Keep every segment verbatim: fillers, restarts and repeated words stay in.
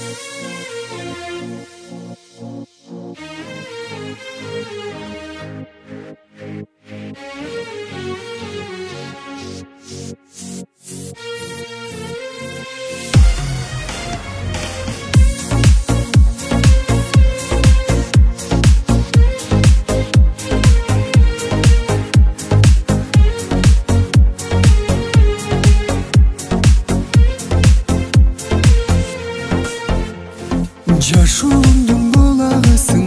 Жашоомдун булагысың,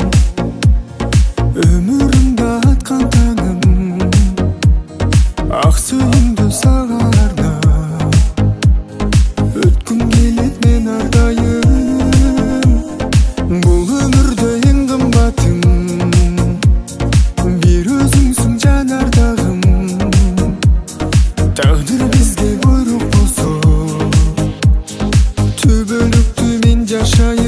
өмүрүмдө аткан таңым, ак сүйүүмдү сага арнап, өткүм келет мен ардайым. Бул өмүрдө эң кымбатым, бир өзүңсүң жанардагым. Тагдыр бизге буйрук болсо, түбөлүктү мен жашайын.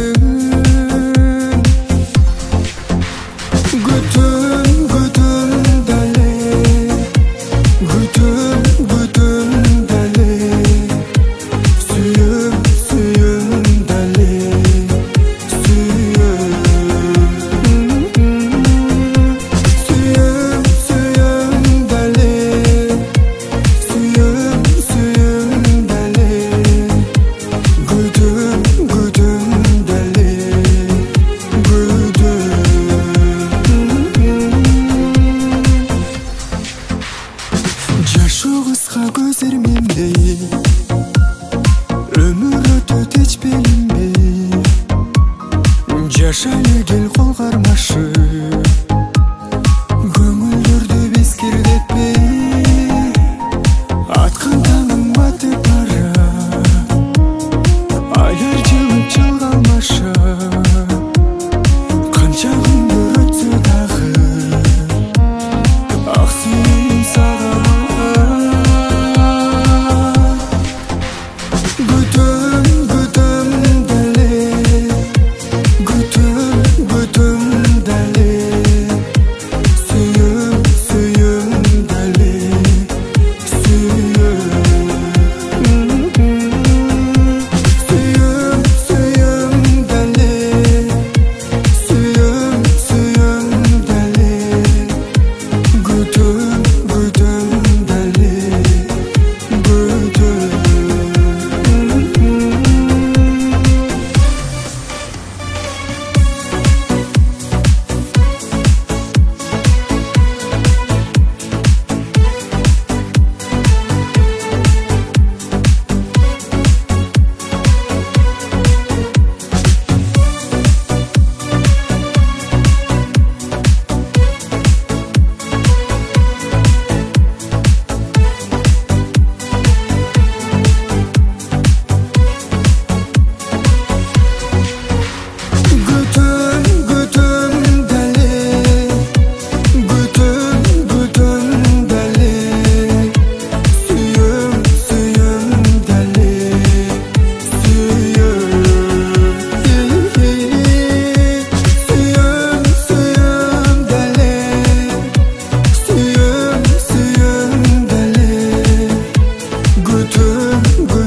Жашоо кыска көзөрмемдей, өмүр өтөт эч билинбей. Жаша эле кел кол кармашып, көңүлдөрдү бескирдетпей. Аткан таңың батып барат, айлар жылып жылга алмашат. Канча күндөр өтсө дагы, ак сүйүүм сага good.